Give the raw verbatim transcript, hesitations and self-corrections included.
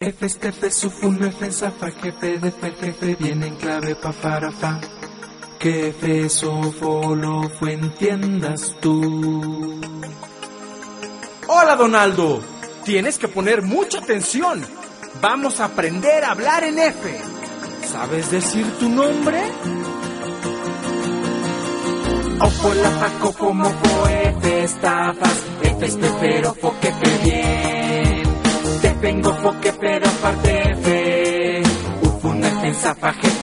F, F, sufun, F, zafa, jefe, de fe, jefe, viene en clave pa, para, fa. Que F, sofo, lo, fue, entiendas tú. Hola, Donaldo. Tienes que poner mucha atención. Vamos a aprender a hablar en F. ¿Sabes decir tu nombre? Ofo, la, fa, cofo, mofo, F, estafas, F, espero, fo, que fe, bien. Te vengo, fo, que pero aparte F. Ufun, F, zafa, jefe,